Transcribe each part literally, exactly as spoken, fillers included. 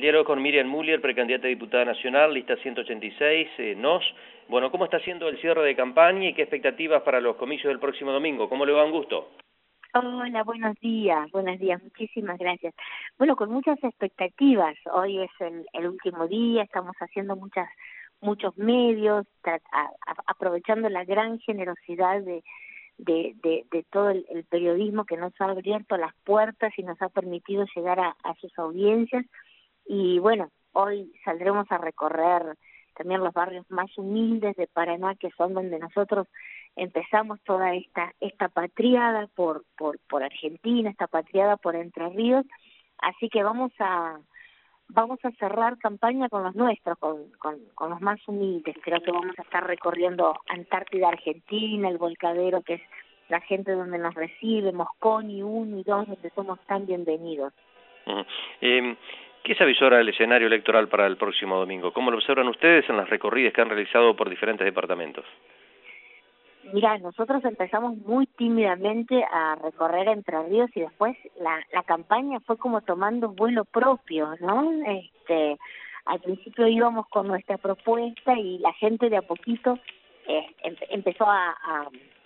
diálogo con Miriam Müller, precandidata a diputada nacional, lista ciento ochenta y seis, eh, N O S. Bueno, ¿cómo está siendo el cierre de campaña y qué expectativas para los comicios del próximo domingo? ¿Cómo le va? Un gusto. Hola, buenos días, buenos días, muchísimas gracias. Bueno, con muchas expectativas, hoy es el, el último día, estamos haciendo muchas muchos medios, a, a, aprovechando la gran generosidad de, de, de, de todo el, el periodismo que nos ha abierto las puertas y nos ha permitido llegar a, a sus audiencias. Y bueno, hoy saldremos a recorrer también los barrios más humildes de Paraná, que son donde nosotros empezamos toda esta esta patriada por por por Argentina, esta patriada por Entre Ríos, así que vamos a vamos a cerrar campaña con los nuestros, con con, con los más humildes. Creo que vamos a estar recorriendo Antártida Argentina, el Volcadero, que es la gente donde nos recibe, Mosconi uno y dos, donde somos tan bienvenidos. Uh-huh. eh, ¿Qué se avisora el escenario electoral para el próximo domingo? ¿Cómo lo observan ustedes en las recorridas que han realizado por diferentes departamentos? Mira, nosotros empezamos muy tímidamente a recorrer Entre Ríos y después la, la campaña fue como tomando vuelo propio, ¿no? Este, al principio íbamos con nuestra propuesta y la gente de a poquito eh, em, empezó a, a,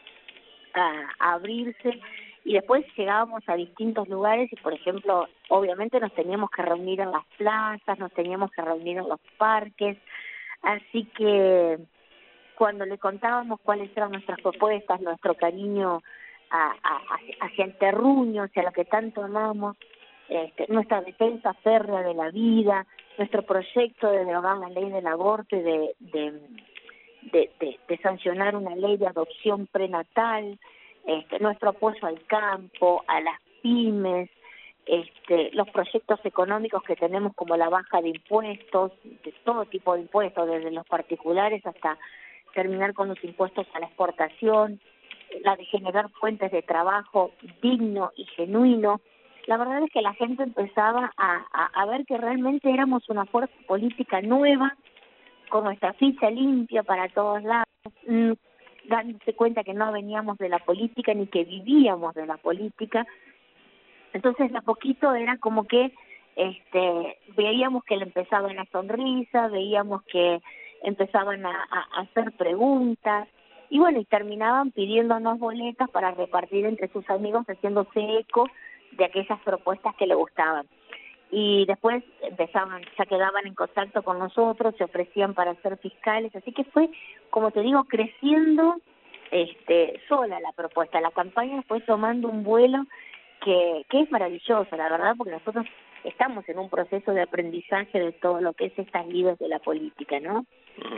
a, a abrirse y después llegábamos a distintos lugares y, por ejemplo, obviamente nos teníamos que reunir en las plazas, nos teníamos que reunir en los parques, así que cuando le contábamos cuáles eran nuestras propuestas, nuestro cariño a, a, hacia el terruño, hacia lo que tanto amamos, este, nuestra defensa férrea de la vida, nuestro proyecto de derogar la ley del aborto y de, de, de, de, de sancionar una ley de adopción prenatal, este, nuestro apoyo al campo, a las pymes, este, los proyectos económicos que tenemos como la baja de impuestos, de todo tipo de impuestos, desde los particulares hasta terminar con los impuestos a la exportación, la de generar fuentes de trabajo digno y genuino. La verdad es que la gente empezaba a, a, a ver que realmente éramos una fuerza política nueva, con nuestra ficha limpia para todos lados, mmm, dándose cuenta que no veníamos de la política ni que vivíamos de la política. Entonces, de a poquito era como que este veíamos que le empezaba una sonrisa, veíamos que empezaban a, a hacer preguntas y bueno, y terminaban pidiéndonos boletas para repartir entre sus amigos, haciéndose eco de aquellas propuestas que le gustaban. Y después empezaban, ya quedaban en contacto con nosotros, se ofrecían para ser fiscales, así que fue, como te digo, creciendo este sola la propuesta. La campaña fue tomando un vuelo que, que es maravilloso, la verdad, porque nosotros estamos en un proceso de aprendizaje de todo lo que es estas lides de la política, ¿no?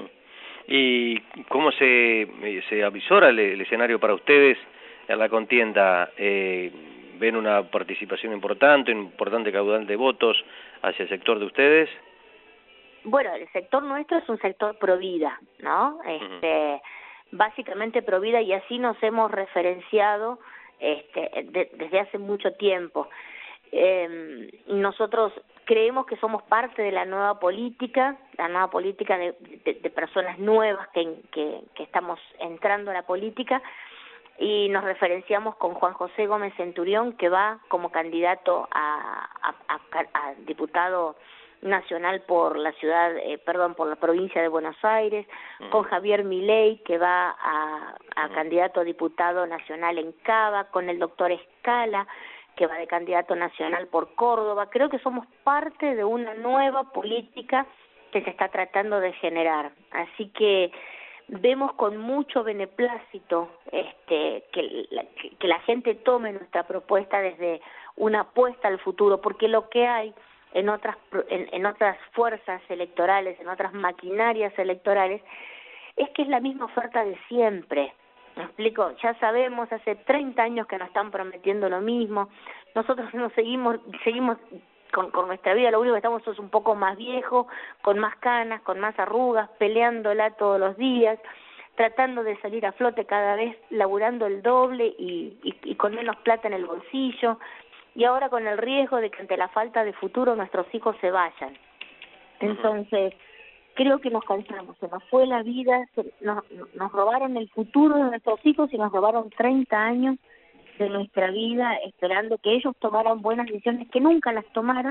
¿Y cómo se, se avisora el, el escenario para ustedes en la contienda? Eh, ¿Ven una participación importante, un importante caudal de votos hacia el sector de ustedes? Bueno, el sector nuestro es un sector pro vida, ¿no? Este, uh-huh. Básicamente pro vida, y así nos hemos referenciado este, de, desde hace mucho tiempo. Eh, nosotros creemos que somos parte de la nueva política, la nueva política de, de, de personas nuevas que, que, que estamos entrando a la política, y nos referenciamos con Juan José Gómez Centurión, que va como candidato a, a, a, a diputado nacional por la ciudad, eh, perdón, por la provincia de Buenos Aires, mm. con Javier Milei, que va a, a mm. candidato a diputado nacional en Cava, con el doctor Escala, que va de candidato nacional por Córdoba. Creo que somos parte de una nueva política que se está tratando de generar. Así que vemos con mucho beneplácito este, que, la, que la gente tome nuestra propuesta desde una apuesta al futuro, porque lo que hay en otras, en, en otras fuerzas electorales, en otras maquinarias electorales, es que es la misma oferta de siempre. ¿Me explico? Ya sabemos, hace treinta años que nos están prometiendo lo mismo. Nosotros nos seguimos seguimos con, con nuestra vida, lo único que estamos es un poco más viejos, con más canas, con más arrugas, peleándola todos los días, tratando de salir a flote cada vez, laburando el doble y, y, y con menos plata en el bolsillo, y ahora con el riesgo de que ante la falta de futuro nuestros hijos se vayan. Entonces, creo que nos cansamos, se nos fue la vida, se, nos, nos robaron el futuro de nuestros hijos y nos robaron treinta años de nuestra vida esperando que ellos tomaran buenas decisiones que nunca las tomaron,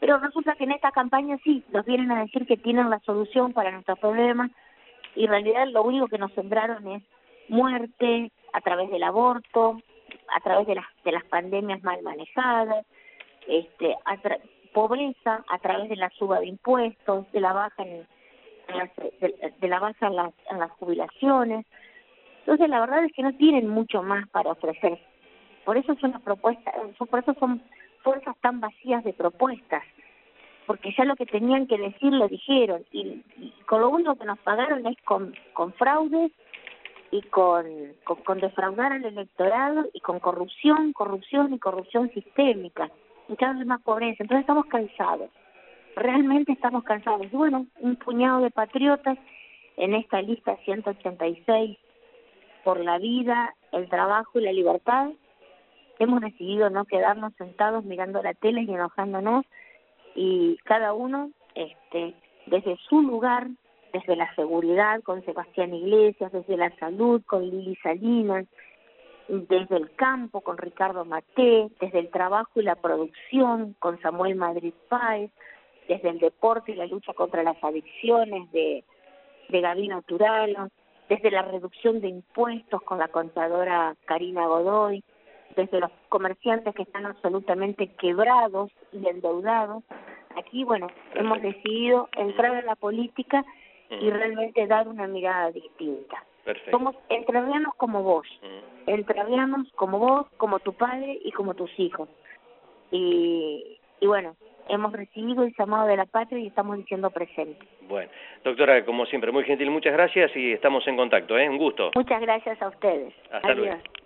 Pero resulta que en esta campaña sí, nos vienen a decir que tienen la solución para nuestros problemas, y en realidad lo único que nos sembraron es muerte a través del aborto, a través de las de las pandemias mal manejadas, este a tra pobreza a través de la suba de impuestos, de la baja en, en las, de, de la baja en las, en las jubilaciones. Entonces la verdad es que no tienen mucho más para ofrecer. Por eso es una propuesta, por eso son fuerzas tan vacías de propuestas, porque ya lo que tenían que decir lo dijeron, y, y con lo único que nos pagaron es con, con fraudes y con, con, con defraudar al electorado y con corrupción, corrupción y corrupción sistémica, y cada vez más pobreza. Entonces estamos cansados, realmente estamos cansados. Y bueno, un puñado de patriotas en esta lista ciento ochenta y seis por la vida, el trabajo y la libertad, hemos decidido no quedarnos sentados mirando la tele y enojándonos, y cada uno este desde su lugar, desde la seguridad con Sebastián Iglesias, desde la salud con Lili Salinas, desde el campo con Ricardo Maté, desde el trabajo y la producción con Samuel Madrid Páez, desde el deporte y la lucha contra las adicciones de, de Gabino Turalo, desde la reducción de impuestos con la contadora Karina Godoy, desde los comerciantes que están absolutamente quebrados y endeudados. Aquí, bueno, Perfecto. hemos decidido entrar en la política y realmente dar una mirada distinta. Perfecto. Somos entrerrianos como vos, uh-huh. entrerrianos como vos, como tu padre y como tus hijos. Y, y bueno, hemos recibido el llamado de la patria y estamos diciendo presente. Bueno, doctora, como siempre, muy gentil, muchas gracias y estamos en contacto, ¿eh? Un gusto. Muchas gracias a ustedes. Hasta Adiós. luego.